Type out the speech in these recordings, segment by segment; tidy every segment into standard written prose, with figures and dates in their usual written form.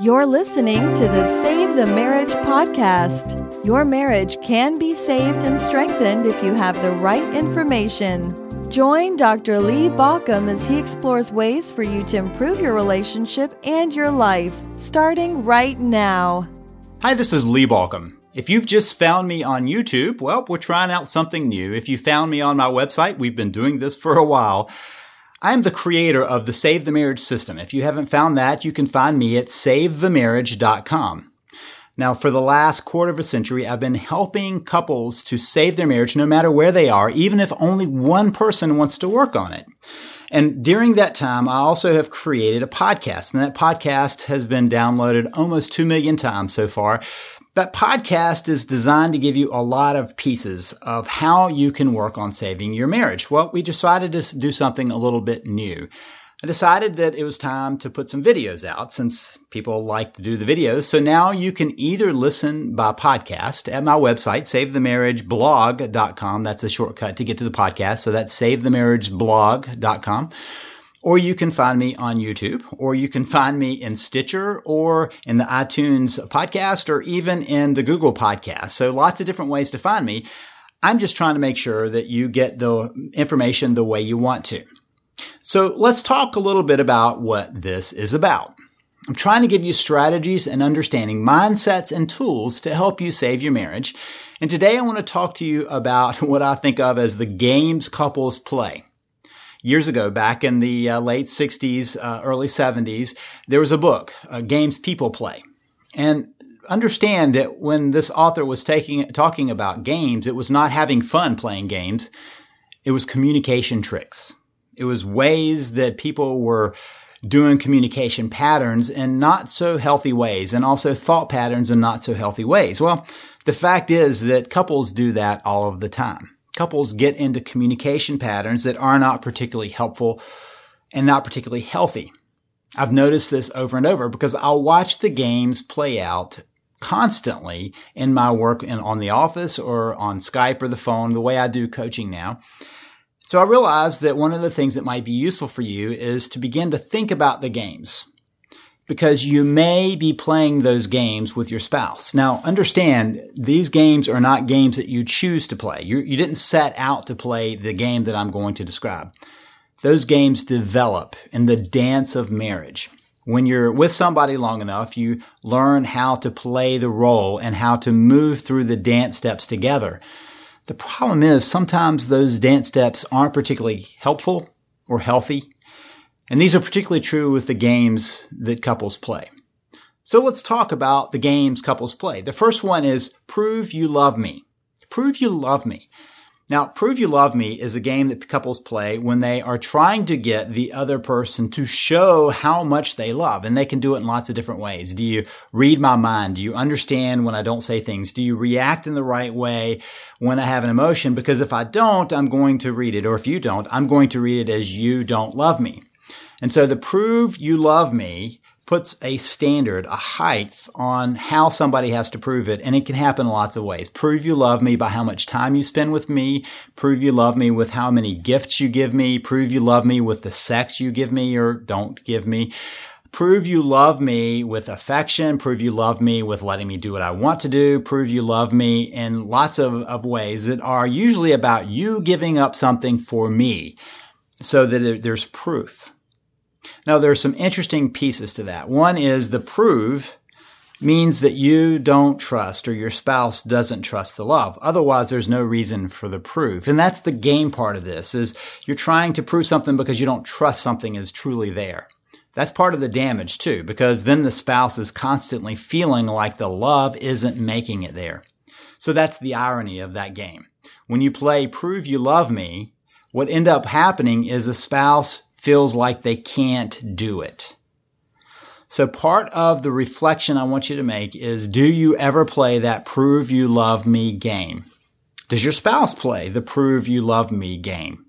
You're listening to the Save the Marriage podcast. Your marriage can be saved and strengthened if you have the right information. Join Dr. Lee Baucom as he explores ways for you to improve your relationship and your life, starting right now. Hi, this is Lee Baucom. If you've just found me on YouTube, well, we're trying out something new. If you found me on my website, we've been doing this for a while. I'm the creator of the Save the Marriage system. If you haven't found that, you can find me at savethemarriage.com. Now, for the last quarter of a century, I've been helping couples to save their marriage no matter where they are, even if only one person wants to work on it. And during that time, I also have created a podcast, and that podcast has been downloaded almost 2 million times so far. That podcast is designed to give you a lot of pieces of how you can work on saving your marriage. Well, we decided to do something a little bit new. I decided that it was time to put some videos out since people like to do the videos. So now you can either listen by podcast at my website, savethemarriageblog.com. That's a shortcut to get to the podcast. So that's savethemarriageblog.com. Or you can find me on YouTube, or you can find me in Stitcher, or in the iTunes podcast, or even in the Google podcast. So lots of different ways to find me. I'm just trying to make sure that you get the information the way you want to. So let's talk a little bit about what this is about. I'm trying to give you strategies and understanding, mindsets and tools to help you save your marriage. And today I want to talk to you about what I think of as the games couples play. Years ago, back in the late 60s, early 70s, there was a book, Games People Play. And understand that when this author was talking about games, it was not having fun playing games. It was communication tricks. It was ways that people were doing communication patterns in not so healthy ways, and also thought patterns in not so healthy ways. Well, the fact is that couples do that all of the time. Couples get into communication patterns that are not particularly helpful and not particularly healthy. I've noticed this over and over because I'll watch the games play out constantly in my work on the office or on Skype or the phone, the way I do coaching now. So I realized that one of the things that might be useful for you is to begin to think about the games, because you may be playing those games with your spouse. Now, understand, these games are not games that you choose to play. You didn't set out to play the game that I'm going to describe. Those games develop in the dance of marriage. When you're with somebody long enough, you learn how to play the role and how to move through the dance steps together. The problem is sometimes those dance steps aren't particularly helpful or healthy. And these are particularly true with the games that couples play. So let's talk about the games couples play. The first one is Prove You Love Me. Prove You Love Me. Now, Prove You Love Me is a game that couples play when they are trying to get the other person to show how much they love. And they can do it in lots of different ways. Do you read my mind? Do you understand when I don't say things? Do you react in the right way when I have an emotion? Because if I don't, I'm going to read it. Or if you don't, I'm going to read it as you don't love me. And so the Prove You Love Me puts a standard, a height on how somebody has to prove it. And it can happen in lots of ways. Prove you love me by how much time you spend with me. Prove you love me with how many gifts you give me. Prove you love me with the sex you give me or don't give me. Prove you love me with affection. Prove you love me with letting me do what I want to do. Prove you love me in lots of ways that are usually about you giving up something for me so that there's proof. Now, there are some interesting pieces to that. One is the prove means that you don't trust or your spouse doesn't trust the love. Otherwise, there's no reason for the prove. And that's the game part of this, is you're trying to prove something because you don't trust something is truly there. That's part of the damage too, because then the spouse is constantly feeling like the love isn't making it there. So that's the irony of that game. When you play Prove You Love Me, what ends up happening is a spouse feels like they can't do it. So part of the reflection I want you to make is, do you ever play that Prove You Love Me game? Does your spouse play the Prove You Love Me game?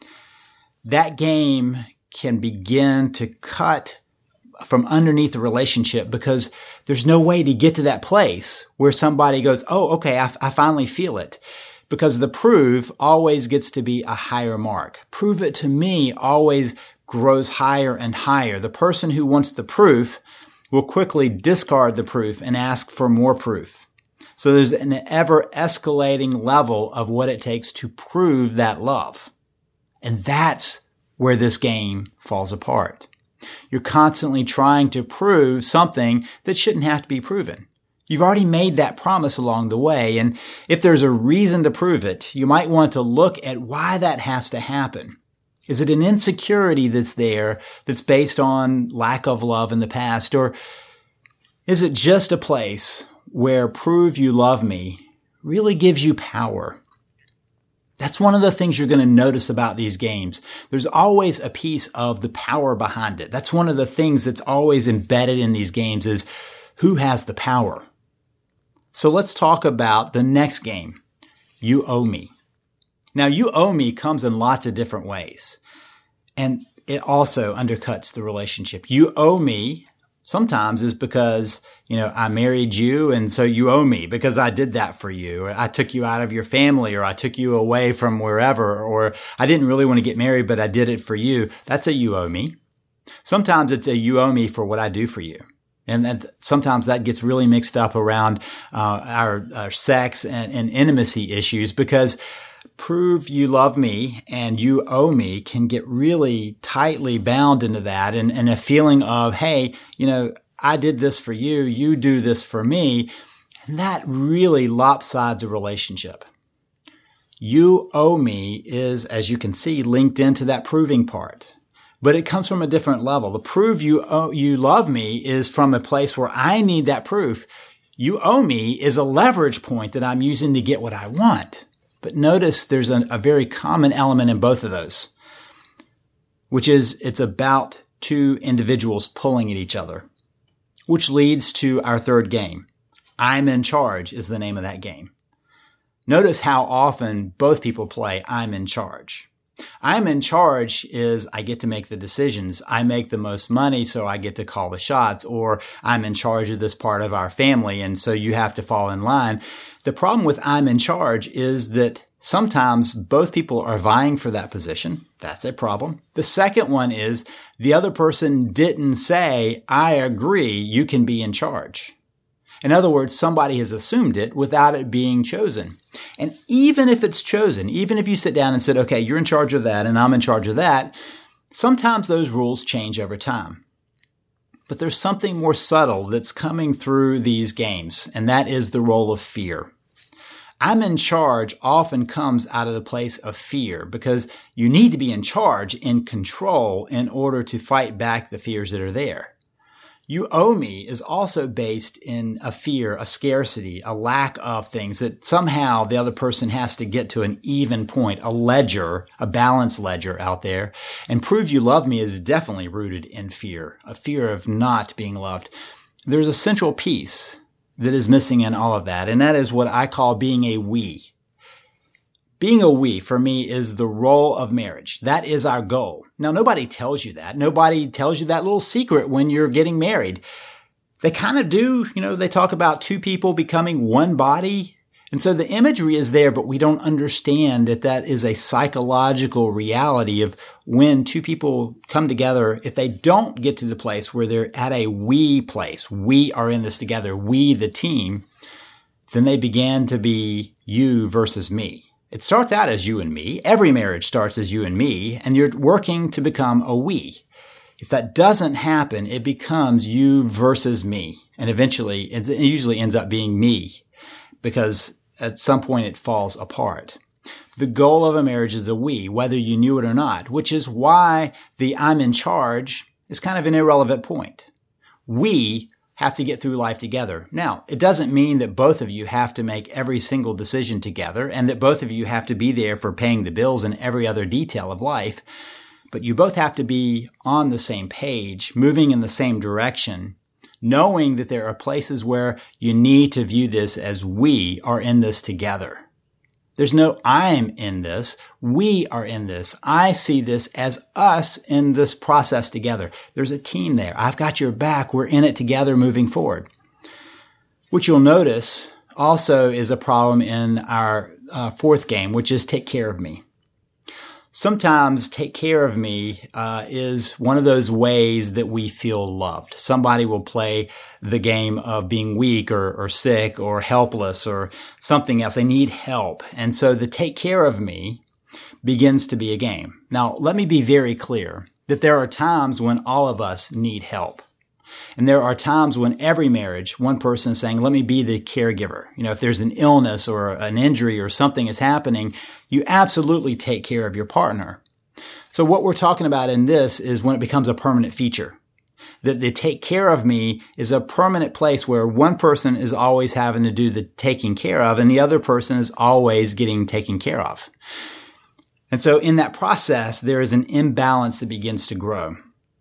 That game can begin to cut from underneath the relationship because there's no way to get to that place where somebody goes, oh, okay, I finally feel it. Because the prove always gets to be a higher mark. Prove it to me always grows higher and higher. The person who wants the proof will quickly discard the proof and ask for more proof. So there's an ever escalating level of what it takes to prove that love. And that's where this game falls apart. You're constantly trying to prove something that shouldn't have to be proven. You've already made that promise along the way, and if there's a reason to prove it, you might want to look at why that has to happen. Is it an insecurity that's there that's based on lack of love in the past, or is it just a place where prove you love me really gives you power? That's one of the things you're going to notice about these games. There's always a piece of the power behind it. That's one of the things that's always embedded in these games is who has the power. So let's talk about the next game, You Owe Me. Now, You Owe Me comes in lots of different ways, and it also undercuts the relationship. You owe me sometimes is because, I married you, and so you owe me because I did that for you. Or I took you out of your family, or I took you away from wherever, or I didn't really want to get married, but I did it for you. That's a you owe me. Sometimes it's a you owe me for what I do for you. And sometimes that gets really mixed up around our sex and intimacy issues, because prove you love me and you owe me can get really tightly bound into that, and a feeling of, hey, I did this for you, you do this for me, and that really lopsides a relationship. You owe me is, as you can see, linked into that proving part. But it comes from a different level. The prove you love me is from a place where I need that proof. You owe me is a leverage point that I'm using to get what I want. But notice there's a very common element in both of those, which is it's about two individuals pulling at each other, which leads to our third game. I'm in charge is the name of that game. Notice how often both people play I'm in charge. I'm in charge is I get to make the decisions. I make the most money, so I get to call the shots. Or I'm in charge of this part of our family, and so you have to fall in line. The problem with I'm in charge is that sometimes both people are vying for that position. That's a problem. The second one is the other person didn't say, I agree, you can be in charge. In other words, somebody has assumed it without it being chosen. And even if it's chosen, even if you sit down and said, okay, you're in charge of that and I'm in charge of that, sometimes those rules change over time. But there's something more subtle that's coming through these games, and that is the role of fear. I'm in charge often comes out of the place of fear, because you need to be in charge, in control, in order to fight back the fears that are there. You owe me is also based in a fear, a scarcity, a lack of things that somehow the other person has to get to an even point, a ledger, a balanced ledger out there. And prove you love me is definitely rooted in fear, a fear of not being loved. There's a central piece that is missing in all of that, and that is what I call being a we. Being a we, for me, is the role of marriage. That is our goal. Now, nobody tells you that. Nobody tells you that little secret when you're getting married. They kind of do. They talk about two people becoming one body. And so the imagery is there, but we don't understand that that is a psychological reality of when two people come together. If they don't get to the place where they're at a we place, we are in this together, we the team, then they begin to be you versus me. It starts out as you and me. Every marriage starts as you and me, and you're working to become a we. If that doesn't happen, it becomes you versus me. And eventually, it usually ends up being me, because at some point it falls apart. The goal of a marriage is a we, whether you knew it or not, which is why the I'm in charge is kind of an irrelevant point. We have to get through life together. Now, it doesn't mean that both of you have to make every single decision together and that both of you have to be there for paying the bills and every other detail of life, but you both have to be on the same page, moving in the same direction, knowing that there are places where you need to view this as we are in this together. There's no I'm in this. We are in this. I see this as us in this process together. There's a team there. I've got your back. We're in it together moving forward. Which you'll notice also is a problem in our fourth game, which is take care of me. Sometimes take care of me is one of those ways that we feel loved. Somebody will play the game of being weak or sick or helpless or something else. They need help. And so the take care of me begins to be a game. Now, let me be very clear that there are times when all of us need help. And there are times when every marriage, one person is saying, let me be the caregiver. If there's an illness or an injury or something is happening, you absolutely take care of your partner. So what we're talking about in this is when it becomes a permanent feature. That the take care of me is a permanent place where one person is always having to do the taking care of and the other person is always getting taken care of. And so in that process, there is an imbalance that begins to grow.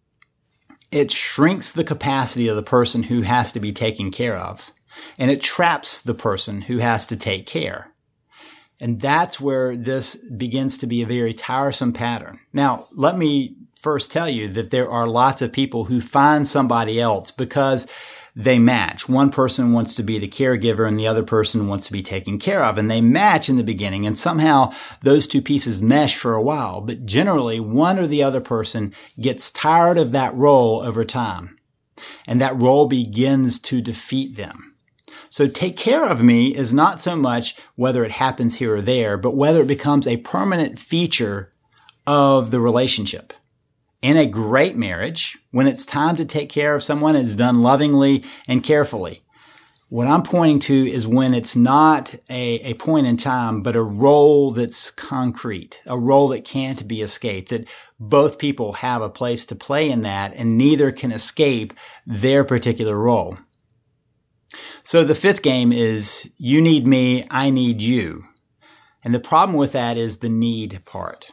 It shrinks the capacity of the person who has to be taken care of, and it traps the person who has to take care. And that's where this begins to be a very tiresome pattern. Now, let me first tell you that there are lots of people who find somebody else because they match. One person wants to be the caregiver and the other person wants to be taken care of. And they match in the beginning and somehow those two pieces mesh for a while. But generally, one or the other person gets tired of that role over time. And that role begins to defeat them. So take care of me is not so much whether it happens here or there, but whether it becomes a permanent feature of the relationship. In a great marriage, when it's time to take care of someone, it's done lovingly and carefully. What I'm pointing to is when it's not a point in time, but a role that's concrete, a role that can't be escaped, that both people have a place to play in that and neither can escape their particular role. So the fifth game is you need me, I need you. And the problem with that is the need part.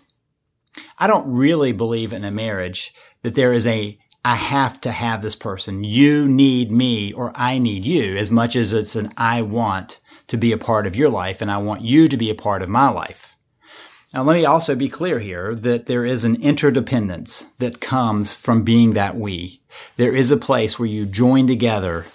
I don't really believe in a marriage that there is I have to have this person. You need me or I need you as much as it's an I want to be a part of your life and I want you to be a part of my life. Now, let me also be clear here that there is an interdependence that comes from being that we. There is a place where you join together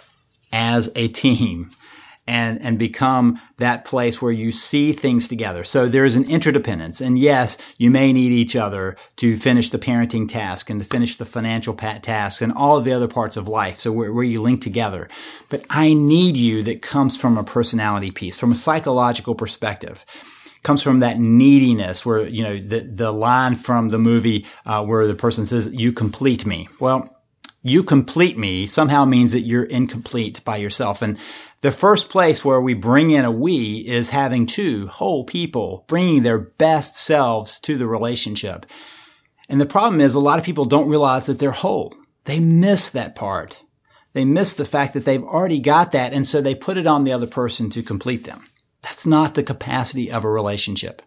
as a team and become that place where you see things together. So there's an interdependence. And yes, you may need each other to finish the parenting task and to finish the financial task and all of the other parts of life. So where you link together. But I need you that comes from a personality piece, from a psychological perspective. Comes from that neediness where, the line from the movie where the person says, you complete me. Well, you complete me somehow means that you're incomplete by yourself. And the first place where we bring in a we is having two whole people bringing their best selves to the relationship. And the problem is a lot of people don't realize that they're whole. They miss that part. They miss the fact that they've already got that. And so they put it on the other person to complete them. That's not the capacity of a relationship.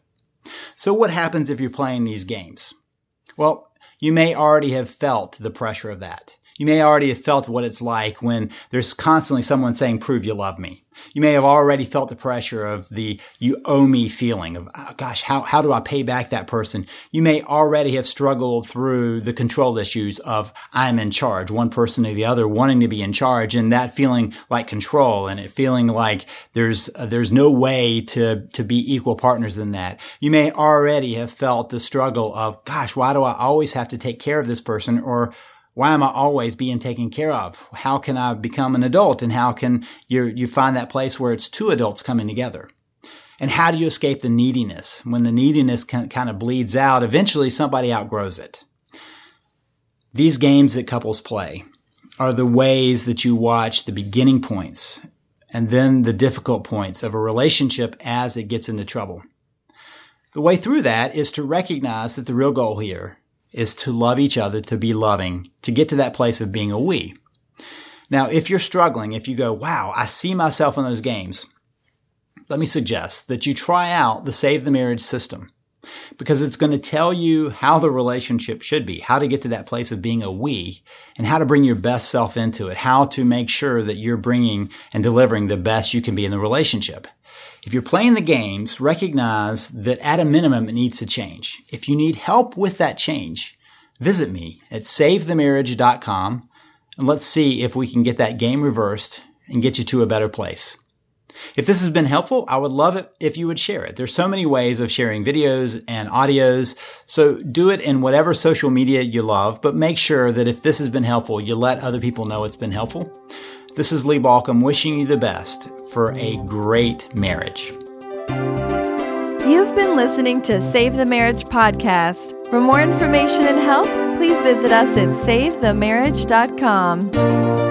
So what happens if you're playing these games? Well, you may already have felt the pressure of that. You may already have felt what it's like when there's constantly someone saying, prove you love me. You may have already felt the pressure of the you owe me feeling of, oh, gosh, how do I pay back that person? You may already have struggled through the control issues of I'm in charge, one person or the other wanting to be in charge and that feeling like control and it feeling like there's no way to be equal partners in that. You may already have felt the struggle of, gosh, why do I always have to take care of this person? Or why am I always being taken care of? How can I become an adult? And how can you find that place where it's two adults coming together? And how do you escape the neediness? When the neediness kind of bleeds out, eventually somebody outgrows it. These games that couples play are the ways that you watch the beginning points and then the difficult points of a relationship as it gets into trouble. The way through that is to recognize that the real goal here is to love each other, to be loving, to get to that place of being a we. Now, if you're struggling, if you go, wow, I see myself in those games, let me suggest that you try out the Save the Marriage system because it's going to tell you how the relationship should be, how to get to that place of being a we, and how to bring your best self into it, how to make sure that you're bringing and delivering the best you can be in the relationship. If you're playing the games, recognize that at a minimum, it needs to change. If you need help with that change, visit me at savethemarriage.com and let's see if we can get that game reversed and get you to a better place. If this has been helpful, I would love it if you would share it. There's so many ways of sharing videos and audios, so do it in whatever social media you love, but make sure that if this has been helpful, you let other people know it's been helpful. This is Lee Baucom wishing you the best for a great marriage. You've been listening to Save the Marriage podcast. For more information and help, please visit us at SaveTheMarriage.com.